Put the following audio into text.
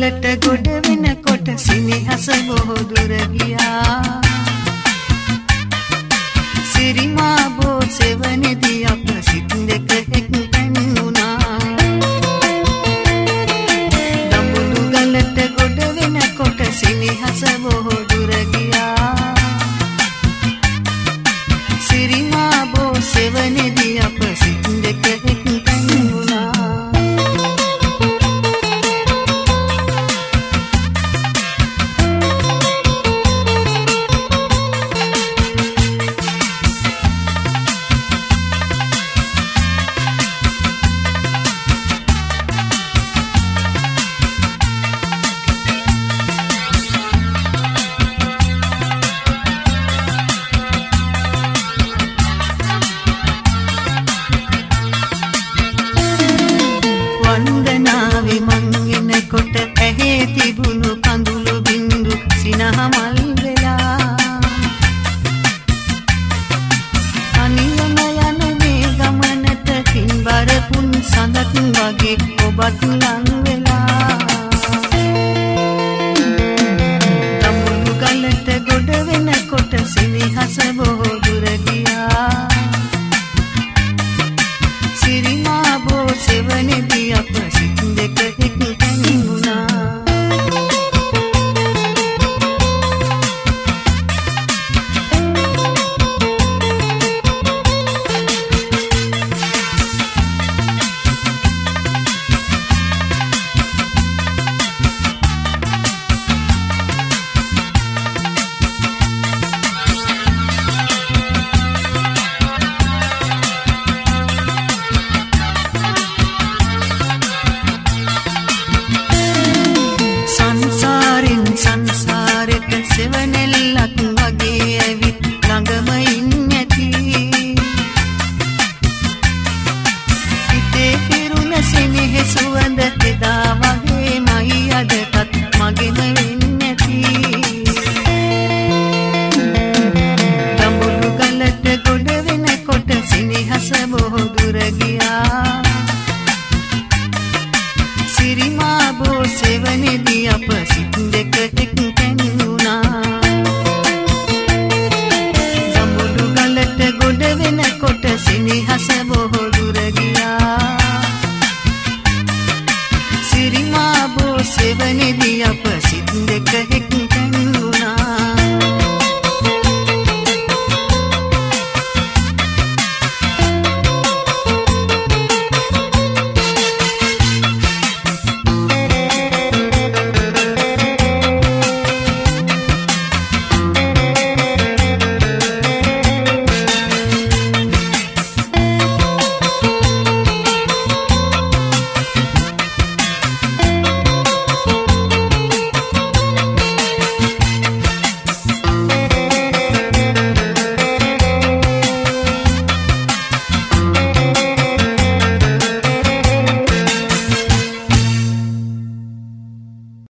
ගලට ගොඩ වෙනකොට සිනහස බොහෝ දුර ගියා. සිරිමා බෝ සෙවණේදී අප සිත් දෙක එක්තැන් වුණා. දඹුලු ගලට ගොඩ වෙනකොට සිනහස බොහෝ දුර ගියා. සිරිමා බෝ සෙවණේදී අප සිත් දෙක එක්තැන් වුණා. කොට ඇහේ තිබුණු කඳුළු බින්දු සිනහමල් වෙලා අනියම යන මේ ගමනට පින්බර පුන් සඳක් වගේ ඔබත් ලං වෙලා දඹුලු ගලට ගොඩ වෙනකොට සිනහස බොහෝ දුර ගියා. සිරිමා බෝ සෙවණේදී අප සිත් දෙක එක්තැන් වුණා. සංසාරෙට සෙවණෙල්ලක් වගේ ඇවිත් ළඟම ඉන්නැති හිතේ පිරුණ සෙනෙහ සුවඳ එදා වගේ මයි අදටත් මගෙම වෙන්නැති. දඹුලු ගලට ගොඩ වෙනකොට සිනහස බොහෝ දුර ගියා. සිරිමා බෝ සෙවණේදී අප සිත් දෙක එක්තැන් වුණා. දඹුලු ගලට ගොඩ වෙනකොට සිනහස බොහෝ දුර ගියා. සිරිමා බෝ සෙවණේදී අප